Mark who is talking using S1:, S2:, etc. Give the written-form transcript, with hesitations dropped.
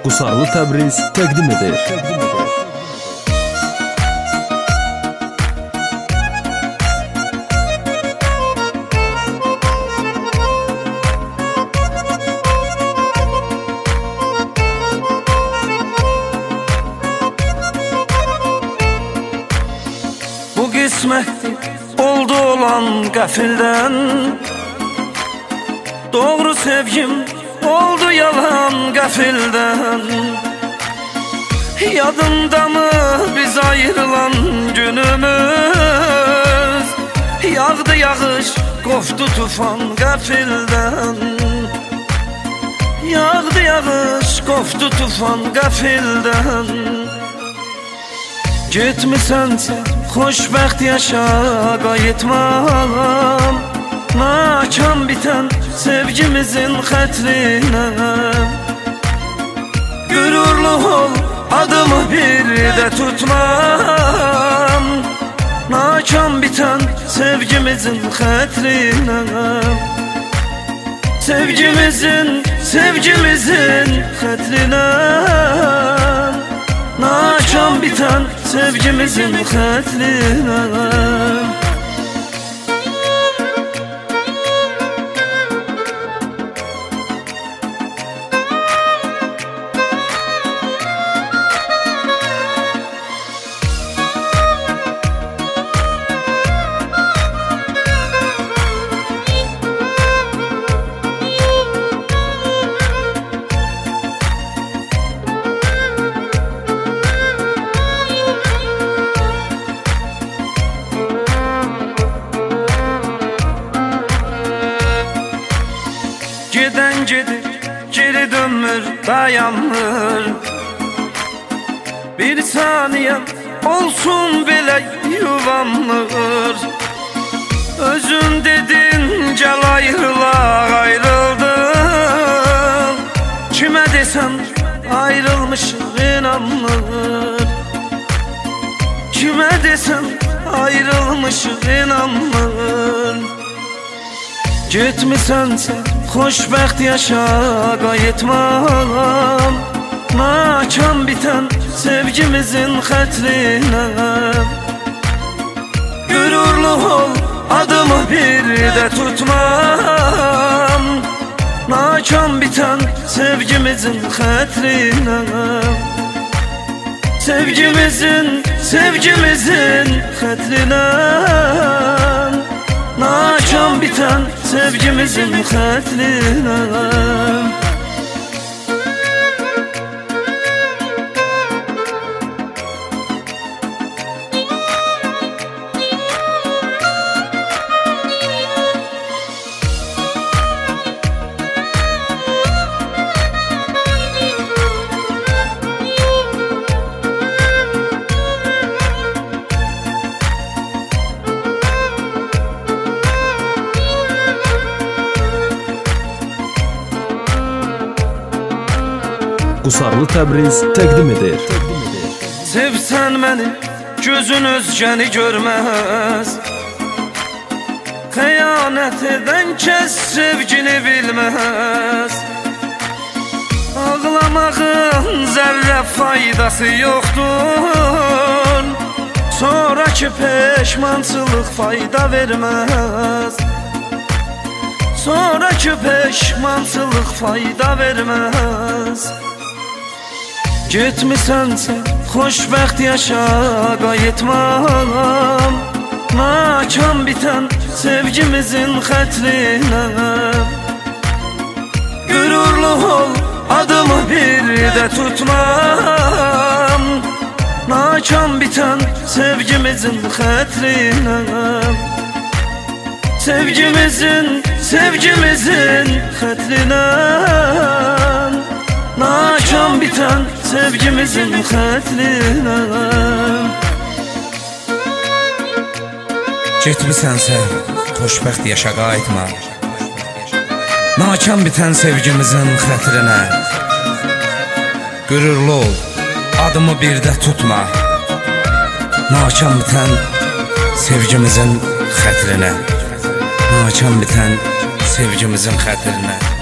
S1: Qusarlı Təbriz təqdim edir.
S2: Bu qismətdir, oldu olan qəfildən. Doğru sevgim oldu yalan qəfildən. Yadındamı biz ayrılan günümüz? Yağdı yağış, qofdu tufan qəfildən. Yağdı yağış, qofdu tufan qəfildən. Getmisənsə xoşbəxt yaşa, qayıtmam. Nakam bitən sevgimizin xətrinə. Qürurlu ol, adımı bir də tutmam. Nakam bitən sevgimizin xətrinə. Sevgimizin xətrinə. Nakam bitən sevgimizin xətrinə. Gedən gedir, geri dönmür, dayanmır. Bir saniyə olsun belə yuvanmır. Özün dedin, gəl ayrılaq, ayrıldıq. Kimə desəm ayrılmışıq, inanmır. Kimə desəm ayrılmışıq, inanmır. Getmisənsə xoşbəxt yaşa, qayıtmam. Nakam bitən sevgimizin xətrinə. Qürurlu ol, adımı bir də tutmam. Nakam bitən sevgimizin xətrinə. Sevgimizin xətrinə. Nakam bitən sevgimizin xətrinə.
S1: Qusarlı Təbriz təqdim edir.
S2: Sevsən məni, gözün özgəni görməz. Xəyanət edən kəs sevgini bilməz. Ağlamağın zərrə faydası yoxdur. Sonraki peşmançılıq fayda verməz. Sonraki peşmançılıq fayda verməz. Getmisənsə xoşbəxt yaşa, qayıtmam. Nakam bitən sevgimizin xətrinə. Qürurlu ol, adımı bir də tutmam. Nakam bitən sevgimizin xətrinə. Sevgimizin xətrinə. Nakam bitən sevgimizin xətrinə.
S3: Getmisənsə xoşbəxt yaşa, qayıtma. Nakam bitən sevgimizin xətrinə. Qürurlu ol, adımı bir də tutma. Nakam bitən sevgimizin xətrinə. Nakam bitən sevgimizin xətrinə.